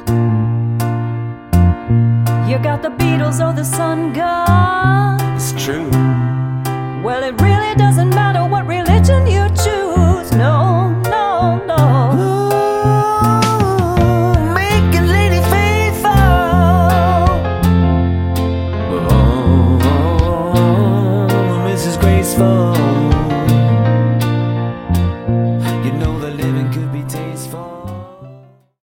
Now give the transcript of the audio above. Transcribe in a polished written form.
You got the Beatles or the Sun God. It's true.